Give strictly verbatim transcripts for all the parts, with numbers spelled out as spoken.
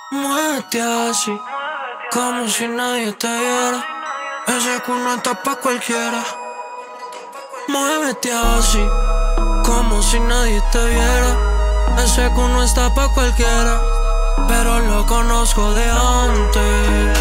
Muévete así, como si nadie te viera. Ese culo está pa' cualquiera. Muévete así, como si nadie te viera. Ese culo está pa' cualquiera, pero lo conozco de antes.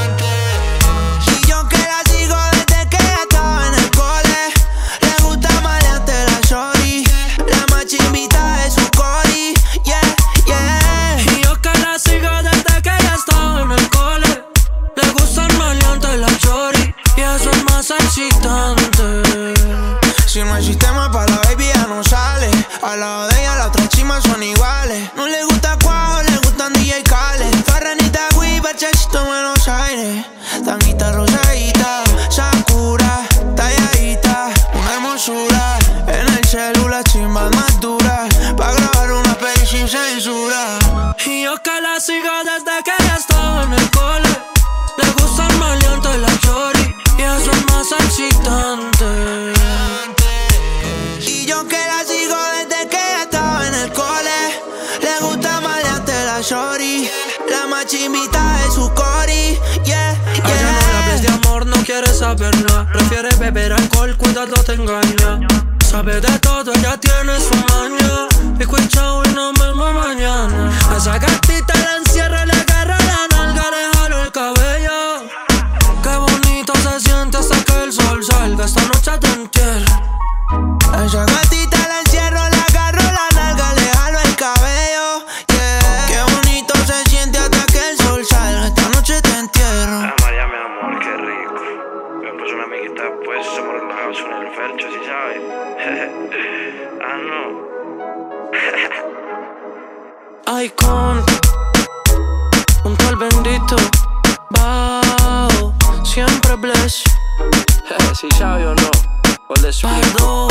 Y yo que la sigo desde que ella estaba en el cole. Le gusta maleante la shorty, la más chimbita de su cori. Yeah, yeah. Y yo que la sigo desde que ella estaba en el cole. Le gusta el maleante la shorty, y eso es más excitante. Si no hay sistema para la baby ya no sale. Al lado de ella las otras chimas son iguales. No le gusta cuajo, le gustan D J Khaled. Farranita, Weaver, chachito en Buenos Aires. Tanguita rosadita, Sakura, talladita, una hermosura. En el celular chimbas más duras, pa' grabar una peli sin censura. Y yo que la sigo desde que ella estaba en el cole. Le gusta el maleante la shorty, y eso es más excitante. Y yo que la sigo desde que ella estaba en el cole. Le gusta maleante la shorty, la más chimbita de su cori. Yeah, yeah. A ella no le hables de amor, no quiere saber nada. Prefiere beber alcohol, cuidado te engaña. Sabe de todo, ella tiene su maña. Pico y chao y nos vemos mañana. A esa gatita la encierra, le agarra la nalga, le jalo el cabello. Qué bonito se siente hasta que el sol salga. Esta noche te entierro. A esa gatita la encierro, le agarro la nalga, le jalo el cabello. Yeah. Qué bonito se siente hasta que el sol salga. Esta noche te entierro. Ah, María, mi amor, qué rico. Me puse una amiguita pues, somos relajados con el fercho, ¿sí sabes? Ah, no. Icon, junto al bendito Bao, siempre bless. Si sabe o no, por the Perdón.